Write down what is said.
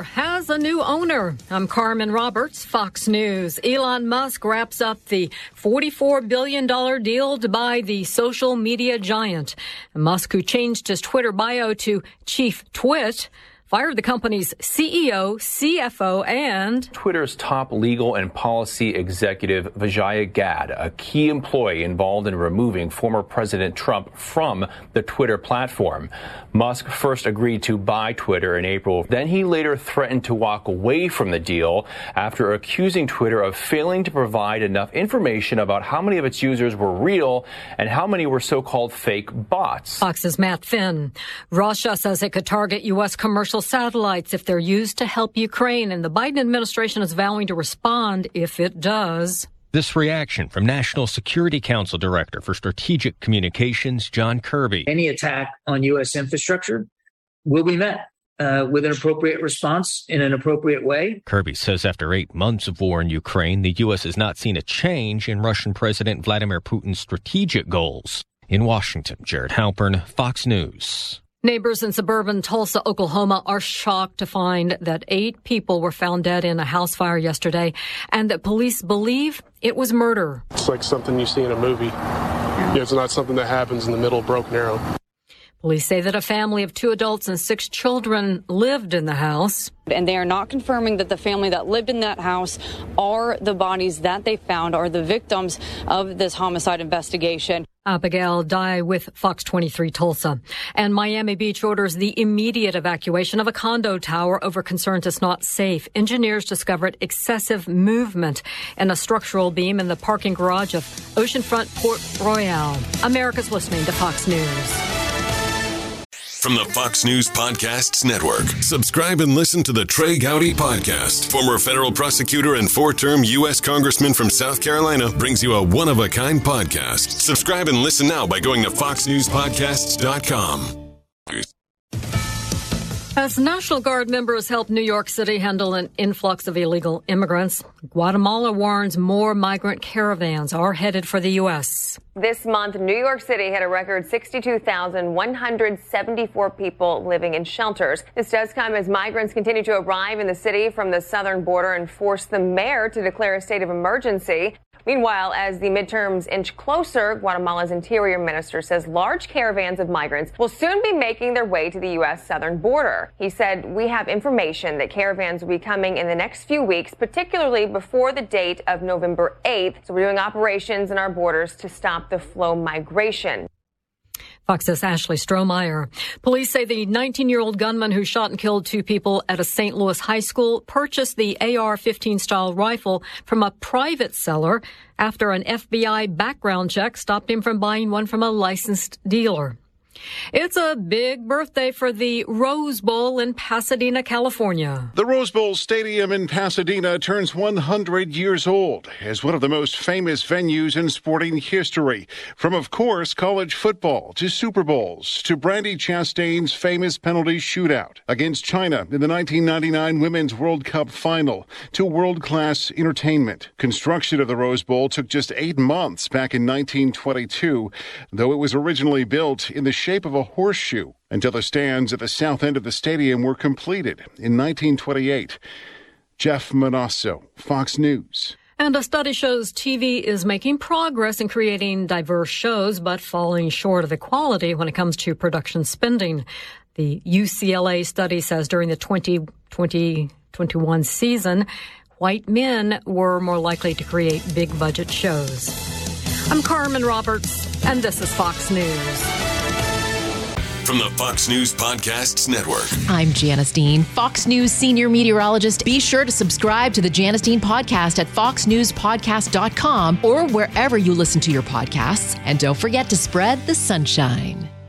Twitter has a new owner. I'm Carmen Roberts, Fox News. Elon Musk wraps up the $44 billion deal to buy the social media giant. Musk, who changed his Twitter bio to Chief Twit, fired the company's CEO, CFO, and Twitter's top legal and policy executive, Vijaya Gadde, a key employee involved in removing former President Trump from the Twitter platform. Musk first agreed to buy Twitter in April. Then he later threatened to walk away from the deal after accusing Twitter of failing to provide enough information about how many of its users were real and how many were so-called fake bots. Fox's Matt Finn. Russia says it could target U.S. commercial satellites if they're used to help Ukraine, and the Biden administration is vowing to respond if it does. This reaction from National Security Council Director for Strategic Communications, John Kirby. Any attack on U.S. infrastructure will be met with an appropriate response in an appropriate way. Kirby says after 8 months of war in Ukraine, the U.S. has not seen a change in Russian President Vladimir Putin's strategic goals. In Washington, Jared Halpern, Fox News. Neighbors in suburban Tulsa, Oklahoma are shocked to find that 8 people were found dead in a house fire yesterday and that police believe it was murder. It's like something you see in a movie. It's not something that happens in the middle of Broken Arrow. Police say that a family of 2 adults and 6 children lived in the house. And they are not confirming that the family that lived in that house are the bodies that they found, are the victims of this homicide investigation. Abigail Dye with Fox 23 Tulsa. And Miami Beach orders the immediate evacuation of a condo tower over concerns it's not safe. Engineers discovered excessive movement in a structural beam in the parking garage of Oceanfront Port Royale. America's listening to Fox News. From the Fox News Podcasts Network. Subscribe and listen to the Trey Gowdy Podcast. Former federal prosecutor and 4-term U.S. Congressman from South Carolina brings you a one-of-a-kind podcast. Subscribe and listen now by going to foxnewspodcasts.com. As National Guard members help New York City handle an influx of illegal immigrants, Guatemala warns more migrant caravans are headed for the U.S. This month, New York City had a record 62,174 people living in shelters. This does come as migrants continue to arrive in the city from the southern border and force the mayor to declare a state of emergency. Meanwhile, as the midterms inch closer, Guatemala's interior minister says large caravans of migrants will soon be making their way to the U.S. southern border. He said, "We have information that caravans will be coming in the next few weeks, particularly before the date of November 8th. So we're doing operations in our borders to stop the flow migration." Fox's Ashley Strohmeyer. Police say the 19-year-old gunman who shot and killed 2 people at a St. Louis high school purchased the AR-15 style rifle from a private seller after an FBI background check stopped him from buying one from a licensed dealer. It's a big birthday for the Rose Bowl in Pasadena, California. The Rose Bowl Stadium in Pasadena turns 100 years old as one of the most famous venues in sporting history. From, of course, college football to Super Bowls to Brandi Chastain's famous penalty shootout against China in the 1999 Women's World Cup final to world-class entertainment. Construction of the Rose Bowl took just 8 months back in 1922, though it was originally built in the shape of a horseshoe until the stands at the south end of the stadium were completed in 1928. Jeff Manasso, Fox News. And a study shows TV is making progress in creating diverse shows, but falling short of the quality when it comes to production spending. The UCLA study says during the 2020-21 season, white men were more likely to create big-budget shows. I'm Carmen Roberts, and this is Fox News. From the Fox News Podcasts Network. I'm Janice Dean, Fox News senior meteorologist. Be sure to subscribe to the Janice Dean podcast at foxnewspodcast.com or wherever you listen to your podcasts. And don't forget to spread the sunshine.